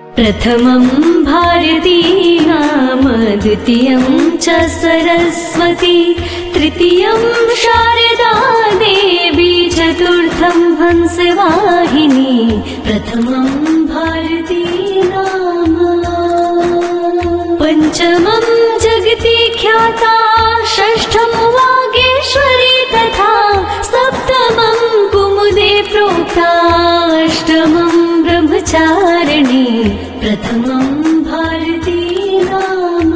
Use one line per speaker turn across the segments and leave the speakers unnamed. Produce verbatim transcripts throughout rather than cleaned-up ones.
प्रथमं भारती नाम, द्वितीयं च सरस्वती, तृतीयं शारदा देवी, चतुर्थं हंसवाहिनी। प्रथमं भारती नाम, पंचमं जगति ख्याता, षष्ठं वागेश्वरी तथा, सप्तमं कुमुदे प्रोक्ता, अष्टमं ब्रह्मचारिणी। प्रथमं भारती नाम,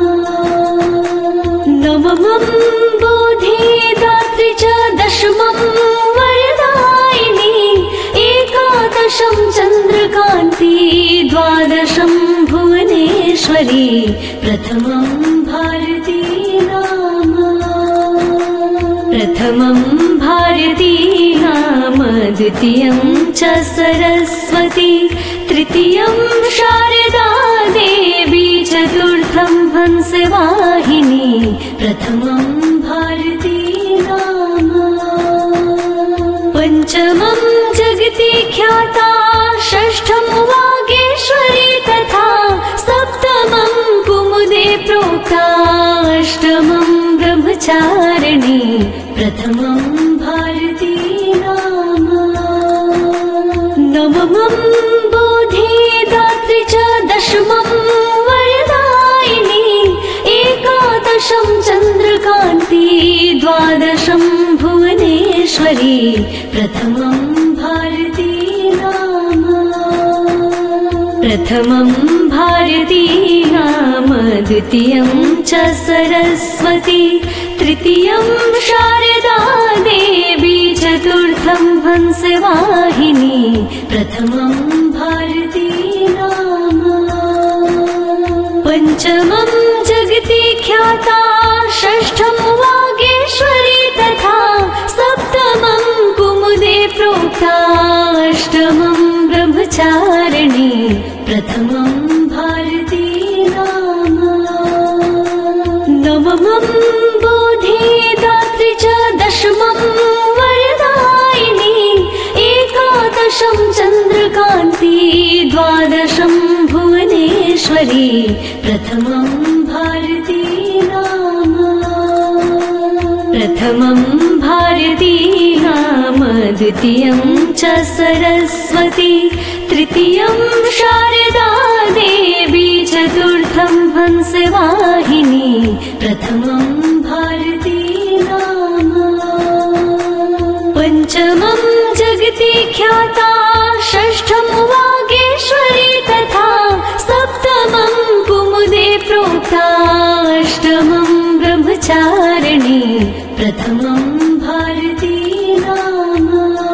नवमं बोधिदात्री च, दशमं वरदायिनी, एकादशं चन्द्रकान्ती, द्वादशं भुवनेश्वरी। प्रथमं भारती नाम, प्रथमं भारती नाम, द्वितीयं च सरस्वती, तृतीयं शारदा देवी, चतुर्थं हंसवाहिनी। प्रथमं भारती नाम, पंचमं जगति ख्याता, षष्ठं वागेश्वरी तथा, सप्तमं कुमुदे प्रोक्ता, अष्टमं ब्रह्मचारिणी। प्रथमं भारती नाम, नवमं बोधिदात्री च, दशमं वरदायिनी, एकादशं चन्द्रकान्ती, द्वादशं भुवनेश्वरी। प्रथमं भारती नाम, प्रथमं भारती नाम, द्वितीयं च सरस्वती, तृतीयं शारदा देवी, चतुर्थं हंसवाहिनी। प्रथमं भारती नाम, पंचमं जगति ख्याता, षष्ठं वागेश्वरी तथा, सप्तमं कुमुदे प्रोक्ता, अष्टमं ब्रह्मचारिणी। प्रथमं भारती नाम, नवमं बोधिदात्री च, दशमं वरदायिनी, एकादशं चन्द्रकान्ती, द्वादशं भुवनेश्वरी। प्रथमं भारती नाम, प्रथमं भारती नाम, द्वितीयं च सरस्वती, तृतीयं शारदा देवी, चतुर्थं हंसवाहिनी। प्रथमं भारती नाम, पंचमं जगति ख्याता, षष्ठं वागेश्वरी तथा, सप्तमं कुमुदे प्रोक्ता, अष्टमं ब्रह्मचारिणी। प्रथमं भारती नाम,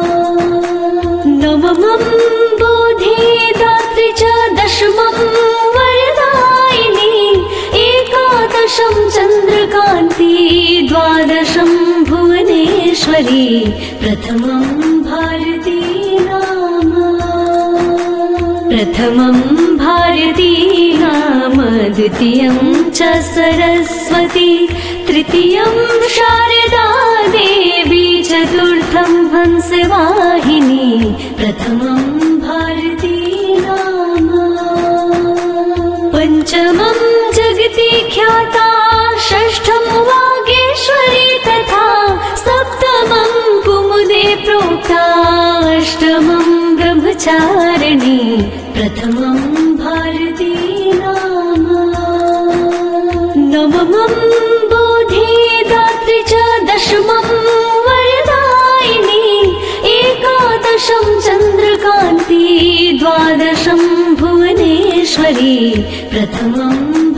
नवमं बोधिदात्री च, दशमं वरदायिनी, एकादशं चन्द्रकान्ती, द्वादशं भुवनेश्वरी। प्रथमं भारती नाम, प्रथमं भारती नाम, द्वितीयं च सरस्वती, तृतीयं शारदा देवी, चतुर्थं हंसवाहिनी। प्रथमं भारती नाम, पंचमं जगति ख्याता, षष्ठं वागेश्वरी तथा, सप्तमं कुमुदे प्रोक्ता, अष्टमं ब्रह्मचारिणी। प्रथमं भारती नाम, नवमं बोधिदात्री च, दशमं वरदायिनी, एकादशं चन्द्रकान्ती, द्वादशं भुवनेश्वरी। प्रथमं